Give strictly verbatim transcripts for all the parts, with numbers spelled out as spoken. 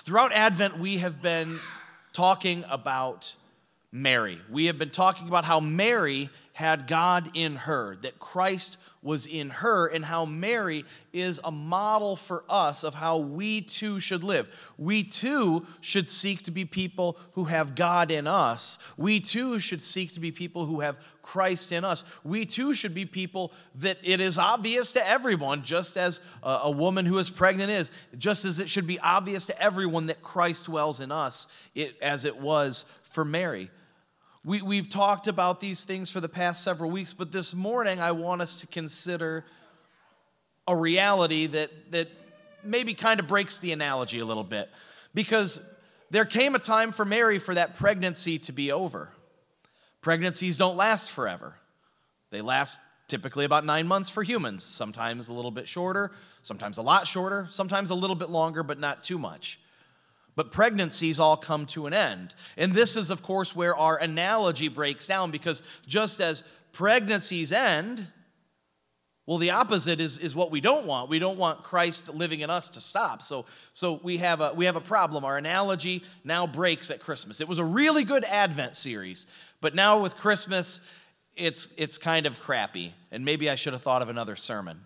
Throughout Advent, we have been talking about Mary. We have been talking about how Mary had God in her, that Christ was in her, and how Mary is a model for us of how we too should live. We too should seek to be people who have God in us. We too should seek to be people who have Christ in us. We too should be people that it is obvious to everyone, just as a, a woman who is pregnant is, just as it should be obvious to everyone that Christ dwells in us, it, as it was for Mary. We, we've talked about these things for the past several weeks, but this morning I want us to consider a reality that, that maybe kind of breaks the analogy a little bit. Because there came a time for Mary for that pregnancy to be over. Pregnancies don't last forever. They last typically about nine months for humans, sometimes a little bit shorter, sometimes a lot shorter, sometimes a little bit longer, but not too much. But pregnancies all come to an end. And this is, of course, where our analogy breaks down, because just as pregnancies end, well, the opposite is, is what we don't want. We don't want Christ living in us to stop. So, so we have a we have a problem. Our analogy now breaks at Christmas. It was a really good Advent series, but now with Christmas, it's it's kind of crappy. And maybe I should have thought of another sermon.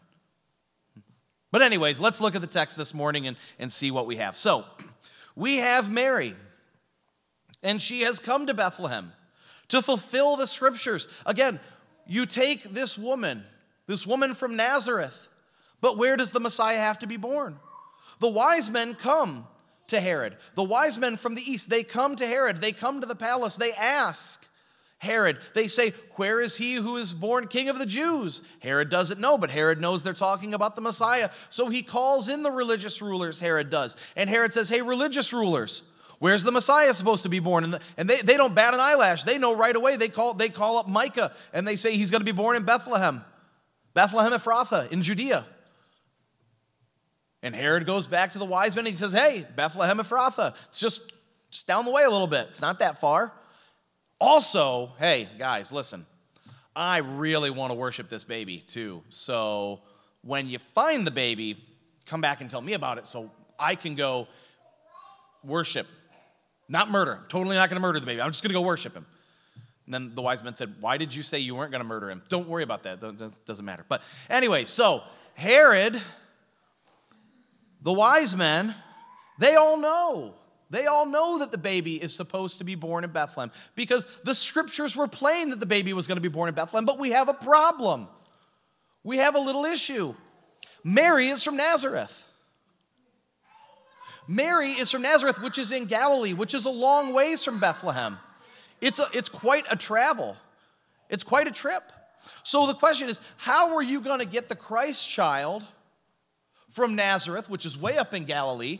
But anyways, let's look at the text this morning and, and see what we have. So, we have Mary, and she has come to Bethlehem to fulfill the scriptures. Again, you take this woman, this woman from Nazareth, but where does the Messiah have to be born? The wise men come to Herod. The wise men from the east, they come to Herod. They come to the palace. They ask Herod. They say, where is he who is born king of the Jews? Herod doesn't know, but Herod knows they're talking about the Messiah. So he calls in the religious rulers, Herod does. And Herod says, hey, religious rulers, where's the Messiah supposed to be born? And, the, and they, they don't bat an eyelash. They know right away. They call, they call up Micah, and they say he's going to be born in Bethlehem. Bethlehem Ephrathah in Judea. And Herod goes back to the wise men, and he says, hey, Bethlehem Ephrathah. It's just, just down the way a little bit. It's not that far. Also, hey, guys, listen, I really want to worship this baby too. So when you find the baby, come back and tell me about it so I can go worship, not murder. I'm totally not going to murder the baby. I'm just going to go worship him. And then the wise men said, why did you say you weren't going to murder him? Don't worry about that. It doesn't matter. But anyway, so Herod, the wise men, they all know. They all know that the baby is supposed to be born in Bethlehem because the scriptures were plain that the baby was going to be born in Bethlehem, but we have a problem. We have a little issue. Mary is from Nazareth. Mary is from Nazareth, which is in Galilee, which is a long ways from Bethlehem. It's, a, it's quite a travel. It's quite a trip. So the question is, how are you going to get the Christ child from Nazareth, which is way up in Galilee,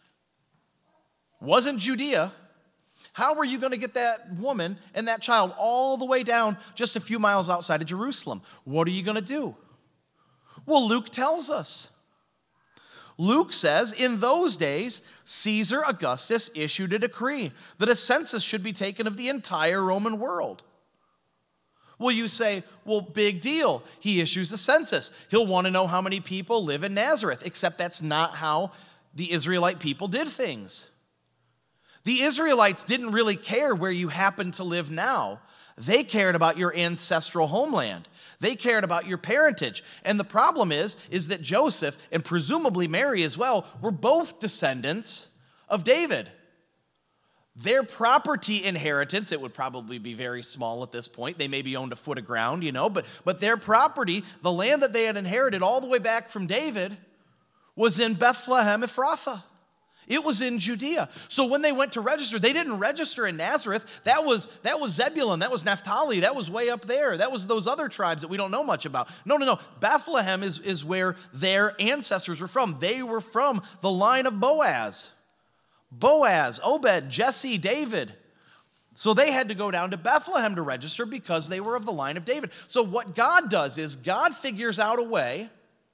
wasn't Judea? How are you going to get that woman and that child all the way down just a few miles outside of Jerusalem? What are you going to do? Well, Luke tells us. Luke says, in those days, Caesar Augustus issued a decree that a census should be taken of the entire Roman world. Well, you say, well, big deal. He issues a census. He'll want to know how many people live in Nazareth, except that's not how the Israelite people did things. The Israelites didn't really care where you happened to live now. They cared about your ancestral homeland. They cared about your parentage. And the problem is, is that Joseph, and presumably Mary as well, were both descendants of David. Their property inheritance, it would probably be very small at this point. They maybe owned a foot of ground, you know, but, but their property, the land that they had inherited all the way back from David, was in Bethlehem Ephrathah. It was in Judea. So when they went to register, they didn't register in Nazareth. That was, that was Zebulun. That was Naphtali. That was way up there. That was those other tribes that we don't know much about. No, no, no. Bethlehem is, is where their ancestors were from. They were from the line of Boaz. Boaz, Obed, Jesse, David. So they had to go down to Bethlehem to register because they were of the line of David. So what God does is God figures out a way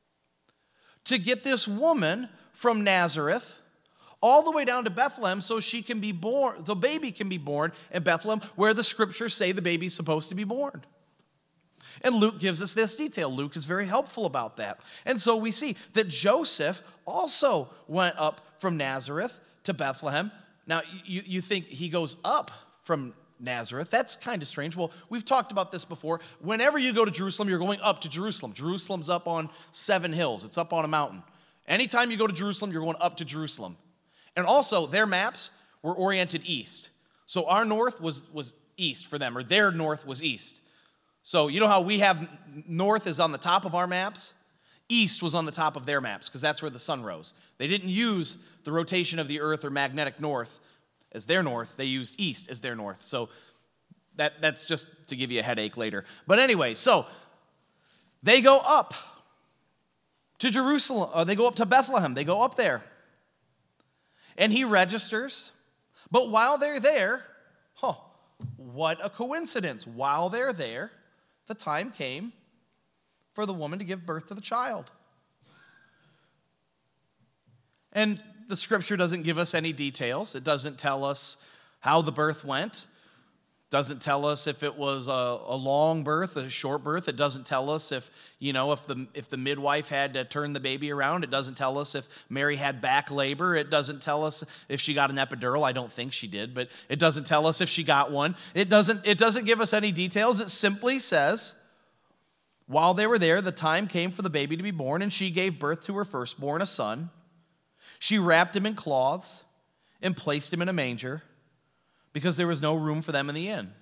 to get this woman from Nazareth all the way down to Bethlehem so she can be born, the baby can be born in Bethlehem where the scriptures say the baby's supposed to be born. And Luke gives us this detail. Luke is very helpful about that. And so we see that Joseph also went up from Nazareth to Bethlehem. Now, you, you think he goes up from Nazareth. That's kind of strange. Well, we've talked about this before. Whenever you go to Jerusalem, you're going up to Jerusalem. Jerusalem's up on seven hills. It's up on a mountain. Anytime you go to Jerusalem, you're going up to Jerusalem. And also, their maps were oriented east. So our north was, was east for them, or their north was east. So you know how we have north is on the top of our maps? East was on the top of their maps because that's where the sun rose. They didn't use the rotation of the earth or magnetic north as their north. They used east as their north. So that, that's just to give you a headache later. But anyway, so they go up to Jerusalem. Uh, they go up to Bethlehem. They go up there. And he registers. But while they're there, huh, what a coincidence. While they're there, the time came for the woman to give birth to the child. And the scripture doesn't give us any details. It doesn't tell us how the birth went. Doesn't tell us if it was a, a long birth, a short birth. It doesn't tell us if, you know, if the if the midwife had to turn the baby around. It doesn't tell us if Mary had back labor. It doesn't tell us if she got an epidural. I don't think she did, but it doesn't tell us if she got one. It doesn't it doesn't give us any details. It simply says, while they were there, the time came for the baby to be born, and she gave birth to her firstborn, a son. She wrapped him in cloths and placed him in a manger, because there was no room for them in the inn.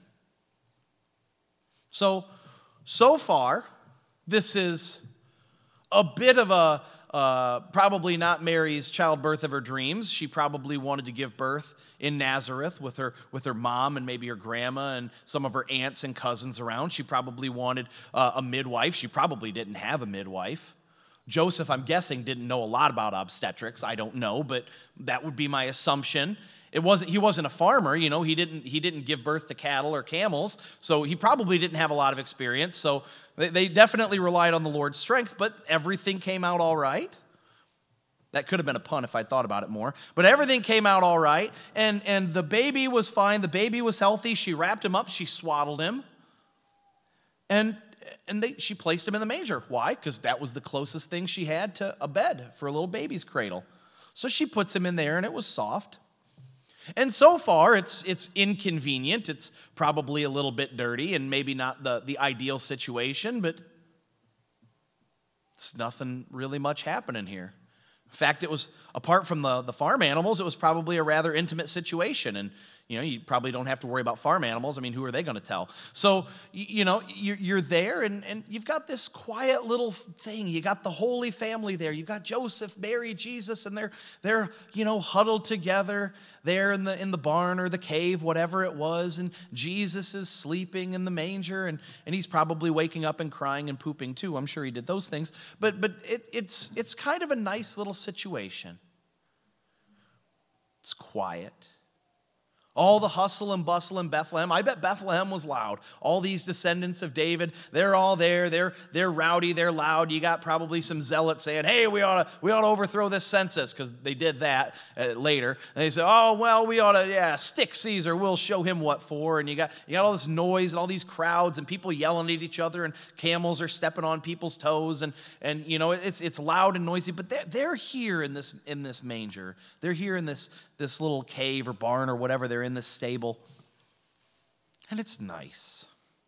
So, so far, this is a bit of a, uh, probably not Mary's childbirth of her dreams. She probably wanted to give birth in Nazareth with her, with her mom and maybe her grandma and some of her aunts and cousins around. She probably wanted uh, a midwife. She probably didn't have a midwife. Joseph, I'm guessing, didn't know a lot about obstetrics. I don't know, but that would be my assumption. It wasn't, he wasn't a farmer, you know, he didn't, he didn't give birth to cattle or camels, so he probably didn't have a lot of experience. So they, they definitely relied on the Lord's strength, but everything came out all right. That could have been a pun if I thought about it more. But everything came out all right, and, and the baby was fine. The baby was healthy. She wrapped him up. She swaddled him. And and they, she placed him in the manger. Why? Because that was the closest thing she had to a bed for a little baby's cradle. So she puts him in there, and it was soft. And so far, it's it's inconvenient. It's probably a little bit dirty and maybe not the, the ideal situation, but it's nothing really much happening here. In fact, it was, apart from the, the farm animals, it was probably a rather intimate situation. And, you know, you probably don't have to worry about farm animals. I mean, who are they going to tell? So, you know, you're there, and, and you've got this quiet little thing. You got the Holy Family there. You've got Joseph, Mary, Jesus, and they're, they're you know, huddled together there in the in the barn or the cave, whatever it was. And Jesus is sleeping in the manger, and, and he's probably waking up and crying and pooping too. I'm sure he did those things. But, but it, it's it's kind of a nice little situation. It's quiet. All the hustle and bustle in Bethlehem. I bet Bethlehem was loud. All these descendants of David, they're all there. They're they're rowdy. They're loud. You got probably some zealots saying, "Hey, we ought to we ought to overthrow this census," because they did that uh, later. And they say, "Oh well, we ought to yeah stick Caesar. We'll show him what for." And you got you got all this noise and all these crowds and people yelling at each other, and camels are stepping on people's toes, and and you know it's it's loud and noisy. But they're, they're here in this in this manger. They're here in this this little cave or barn or whatever they're in. In this stable, and it's nice.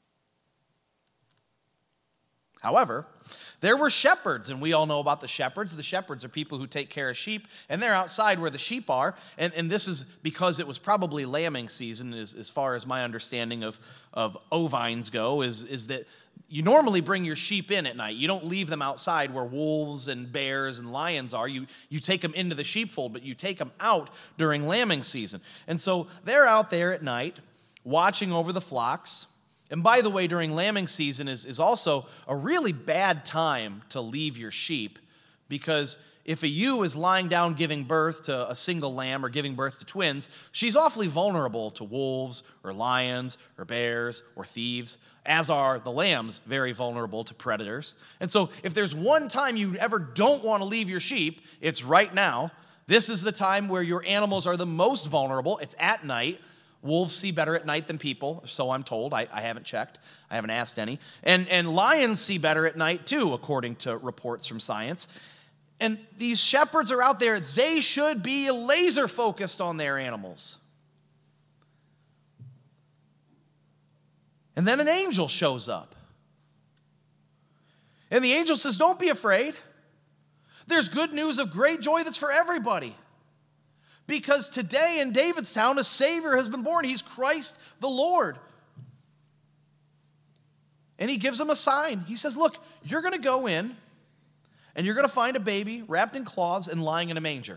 However, there were shepherds, and we all know about the shepherds. The shepherds are people who take care of sheep, and they're outside where the sheep are, and, and this is because it was probably lambing season, as, as far as my understanding of, of ovines go, is, is that you normally bring your sheep in at night. You don't leave them outside where wolves and bears and lions are. You, you take them into the sheepfold, but you take them out during lambing season. And so they're out there at night watching over the flocks. And by the way, during lambing season is, is also a really bad time to leave your sheep, because if a ewe is lying down giving birth to a single lamb or giving birth to twins, she's awfully vulnerable to wolves or lions or bears or thieves, as are the lambs very vulnerable to predators. And so if there's one time you ever don't want to leave your sheep, it's right now. This is the time where your animals are the most vulnerable. It's at night. Wolves see better at night than people, so I'm told. I, I haven't checked. I haven't asked any. And, and lions see better at night too, according to reports from science. And these shepherds are out there. They should be laser focused on their animals. And then an angel shows up. And the angel says, don't be afraid. There's good news of great joy that's for everybody. Because today in David's town, a Savior has been born. He's Christ the Lord. And he gives them a sign. He says, look, you're going to go in and you're going to find a baby wrapped in cloths and lying in a manger.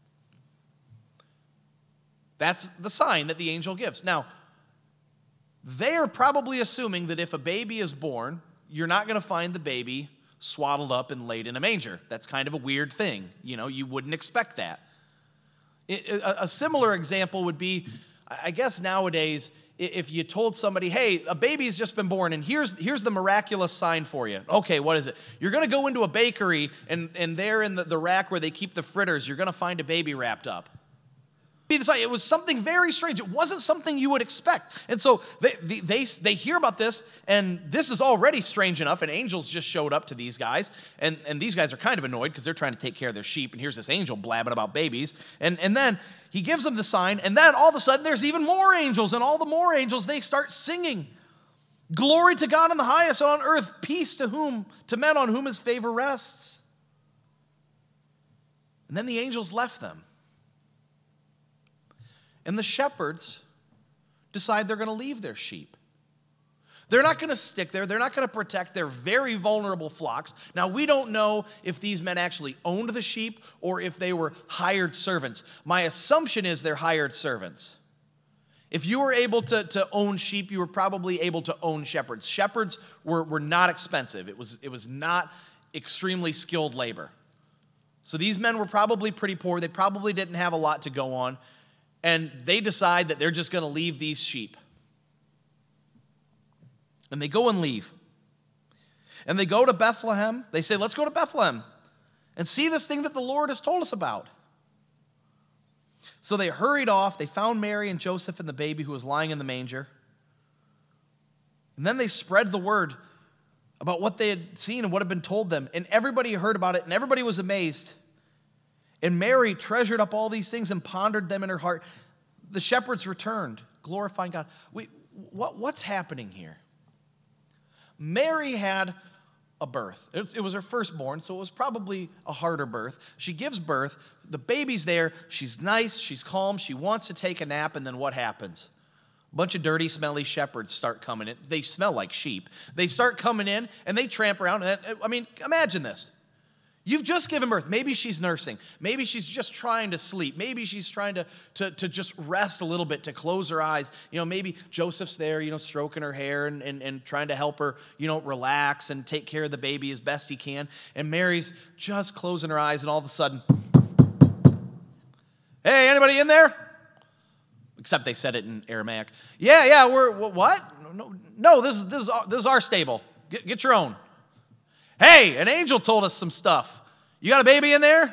That's the sign that the angel gives. Now, they are probably assuming that if a baby is born, you're not going to find the baby swaddled up and laid in a manger. That's kind of a weird thing. You know, you wouldn't expect that. It, a, a similar example would be, I guess nowadays, if you told somebody, hey, a baby's just been born, and here's, here's the miraculous sign for you. Okay, what is it? You're going to go into a bakery, and, and there in the, the rack where they keep the fritters, you're going to find a baby wrapped up. It was something very strange. It wasn't something you would expect. And so they, they, they, they hear about this, and this is already strange enough, and angels just showed up to these guys, and, and these guys are kind of annoyed because they're trying to take care of their sheep, and here's this angel blabbing about babies. And, and then he gives them the sign, and then all of a sudden there's even more angels, and all the more angels, they start singing. Glory to God in the highest, and on earth peace to whom, to men on whom his favor rests. And then the angels left them. And the shepherds decide they're going to leave their sheep. They're not going to stick there. They're not going to protect their very vulnerable flocks. Now, we don't know if these men actually owned the sheep or if they were hired servants. My assumption is they're hired servants. If you were able to, to own sheep, you were probably able to own shepherds. Shepherds were, were not expensive. It was, it was not extremely skilled labor. So these men were probably pretty poor. They probably didn't have a lot to go on. And they decide that they're just going to leave these sheep. And they go and leave. And they go to Bethlehem. They say, let's go to Bethlehem and see this thing that the Lord has told us about. So they hurried off. They found Mary and Joseph and the baby who was lying in the manger. And then they spread the word about what they had seen and what had been told them. And everybody heard about it, and everybody was amazed. And Mary treasured up all these things and pondered them in her heart. The shepherds returned, glorifying God. We, what, what's happening here? Mary had a birth. It, it was her firstborn, so it was probably a harder birth. She gives birth. The baby's there. She's nice. She's calm. She wants to take a nap, and then what happens? A bunch of dirty, smelly shepherds start coming in. They smell like sheep. They start coming in, and they tramp around. I mean, imagine this. You've just given birth. Maybe she's nursing. Maybe she's just trying to sleep. Maybe she's trying to, to, to just rest a little bit, to close her eyes. You know, maybe Joseph's there, you know, stroking her hair and, and, and trying to help her, you know, relax and take care of the baby as best he can. And Mary's just closing her eyes, and all of a sudden, hey, anybody in there? Except they said it in Aramaic. Yeah, yeah, we're, what? No, no this, is, this, is, this is our stable. Get, get your own. Hey, an angel told us some stuff. You got a baby in there?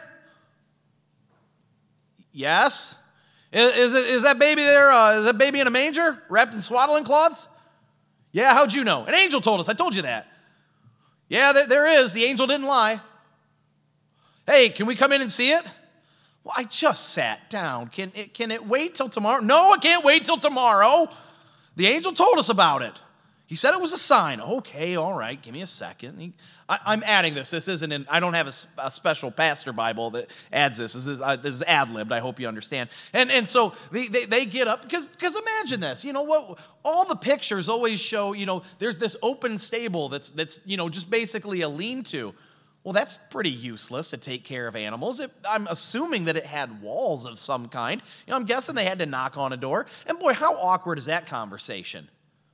Yes. Is, is, it, is that baby there? Uh, is that baby in a manger, wrapped in swaddling cloths? Yeah, how'd you know? An angel told us. I told you that. Yeah, there, there is. The angel didn't lie. Hey, can we come in and see it? Well, I just sat down. Can it, can it wait till tomorrow? No, it can't wait till tomorrow. The angel told us about it. He said it was a sign. Okay, all right, give me a second. He, I, I'm adding this. This isn't in, I don't have a, a special pastor Bible that adds this. This is, uh, this is ad-libbed. I hope you understand. And and so they, they, they get up, because because imagine this. You know what? All the pictures always show, you know, there's this open stable that's, that's you know, just basically a lean-to. Well, that's pretty useless to take care of animals. It, I'm assuming that it had walls of some kind. You know, I'm guessing they had to knock on a door. And boy, how awkward is that conversation?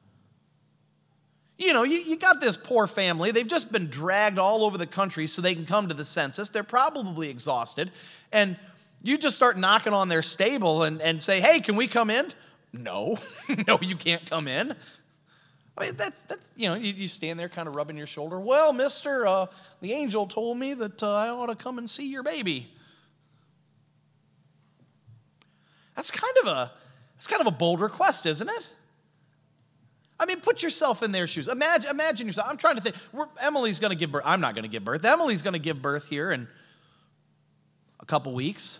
You know, you, you got this poor family. They've just been dragged all over the country so they can come to the census. They're probably exhausted. And you just start knocking on their stable and, and say, hey, can we come in? No. No, you can't come in. I mean, that's, that's you know, you, you stand there kind of rubbing your shoulder. Well, mister, uh, the angel told me that uh, I ought to come and see your baby. That's kind of a, that's kind of a bold request, isn't it? I mean, put yourself in their shoes. Imagine, imagine yourself. I'm trying to think. We're, Emily's going to give birth. I'm not going to give birth. Emily's going to give birth here in a couple weeks.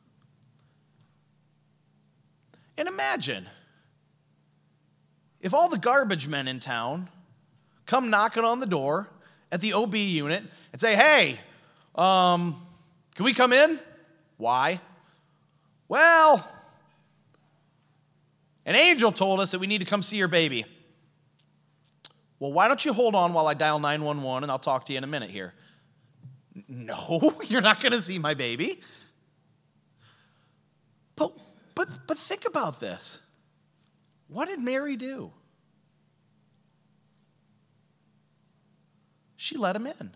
And imagine if all the garbage men in town come knocking on the door at the O B unit and say, hey, um, can we come in? Why? Well, an angel told us that we need to come see your baby. Well, why don't you hold on while I dial nine one one and I'll talk to you in a minute here. No, you're not going to see my baby. But, but, but think about this. What did Mary do? She let him in.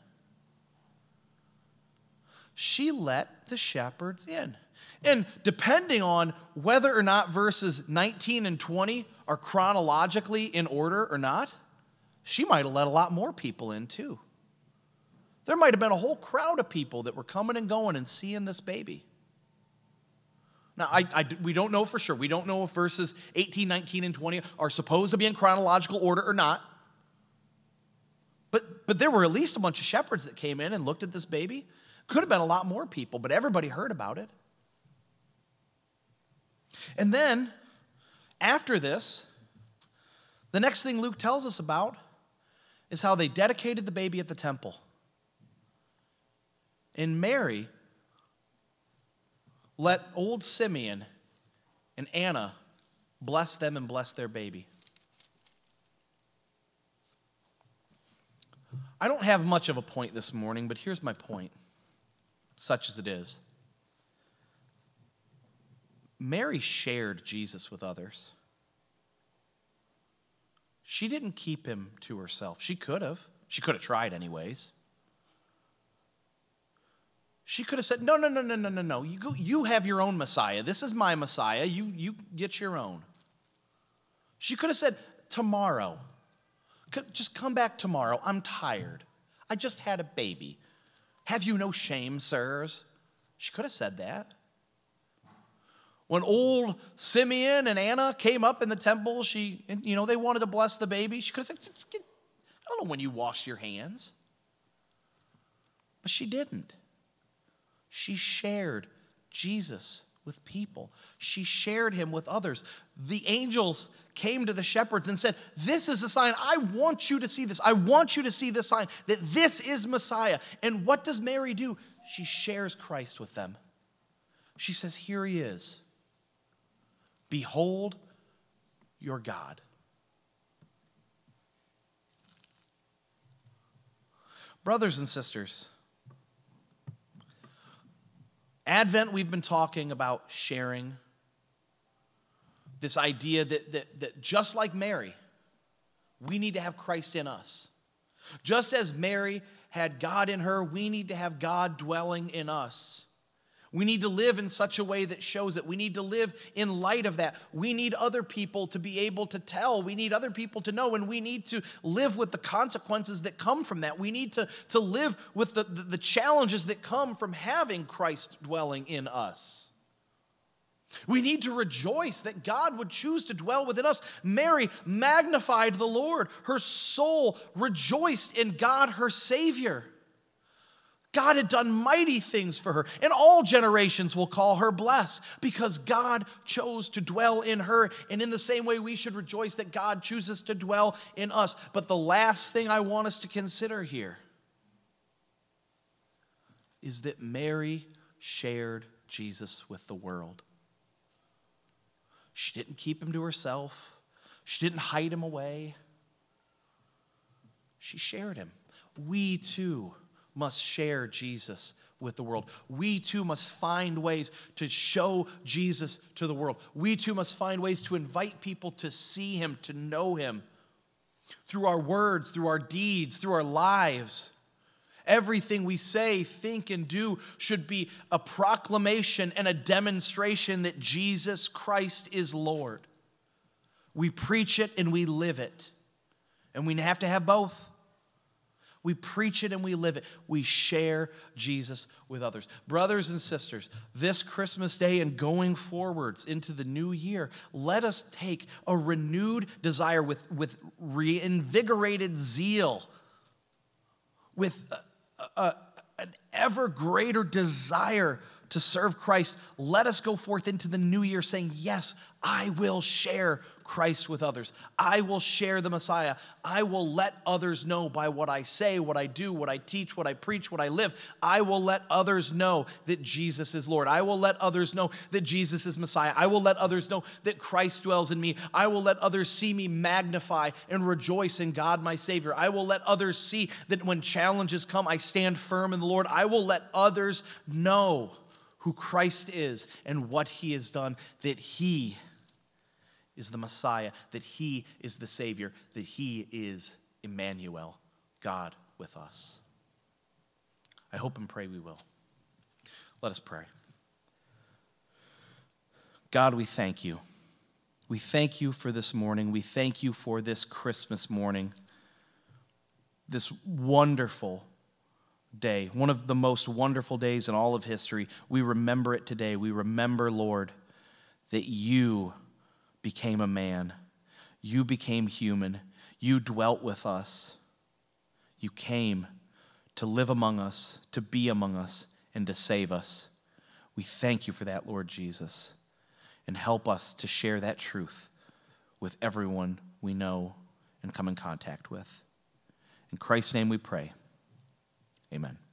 She let the shepherds in. And depending on whether or not verses nineteen and twenty are chronologically in order or not, she might have let a lot more people in too. There might have been a whole crowd of people that were coming and going and seeing this baby. Now, I, I, we don't know for sure. We don't know if verses eighteen, nineteen, and twenty are supposed to be in chronological order or not. But, but there were at least a bunch of shepherds that came in and looked at this baby. Could have been a lot more people, but everybody heard about it. And then, after this, the next thing Luke tells us about is how they dedicated the baby at the temple. And Mary let old Simeon and Anna bless them and bless their baby. I don't have much of a point this morning, but here's my point, such as it is. Mary shared Jesus with others. She didn't keep him to herself. She could have. She could have tried anyways. She could have said, no, no, no, no, no, no, no. You, go, you have your own Messiah. This is my Messiah. You, you get your own. She could have said, tomorrow. Just come back tomorrow. I'm tired. I just had a baby. Have you no shame, sirs? She could have said that. When old Simeon and Anna came up in the temple, she, you know, they wanted to bless the baby. She could have said, get, I don't know when you wash your hands. But she didn't. She shared Jesus with people. She shared him with others. The angels came to the shepherds and said, this is a sign. I want you to see this. I want you to see this sign that this is Messiah. And what does Mary do? She shares Christ with them. She says, here he is. Behold your God. Brothers and sisters, Advent, we've been talking about sharing. This idea that, that, that just like Mary, we need to have Christ in us. Just as Mary had God in her, we need to have God dwelling in us. We need to live in such a way that shows it. We need to live in light of that. We need other people to be able to tell. We need other people to know, and we need to live with the consequences that come from that. We need to, to live with the, the, the challenges that come from having Christ dwelling in us. We need to rejoice that God would choose to dwell within us. Mary magnified the Lord. Her soul rejoiced in God, her Savior. God had done mighty things for her, and all generations will call her blessed because God chose to dwell in her, and in the same way we should rejoice that God chooses to dwell in us. But the last thing I want us to consider here is that Mary shared Jesus with the world. She didn't keep him to herself. She didn't hide him away. She shared him. We too must share Jesus with the world. We too must find ways to show Jesus to the world. We too must find ways to invite people to see him, to know him, through our words, through our deeds, through our lives. Everything we say, think, and do should be a proclamation and a demonstration that Jesus Christ is Lord. We preach it and we live it. And we have to have both. We preach it and we live it. We share Jesus with others. Brothers and sisters, this Christmas day and going forwards into the new year, let us take a renewed desire with, with reinvigorated zeal, with a, a, an ever greater desire to serve Christ, let us go forth into the new year saying, yes, I will share Christ with others. I will share the Messiah. I will let others know by what I say, what I do, what I teach, what I preach, what I live. I will let others know that Jesus is Lord. I will let others know that Jesus is Messiah. I will let others know that Christ dwells in me. I will let others see me magnify and rejoice in God, my Savior. I will let others see that when challenges come, I stand firm in the Lord. I will let others know who Christ is and what he has done, that he is the Messiah, that he is the Savior, that he is Emmanuel, God with us. I hope and pray we will. Let us pray. God, we thank you. We thank you for this morning. We thank you for this Christmas morning, this wonderful day, one of the most wonderful days in all of history. We remember it today. We remember, Lord, that you became a man. You became human. You dwelt with us. You came to live among us, to be among us, and to save us. We thank you for that, Lord Jesus, and help us to share that truth with everyone we know and come in contact with. In Christ's name we pray. Amen.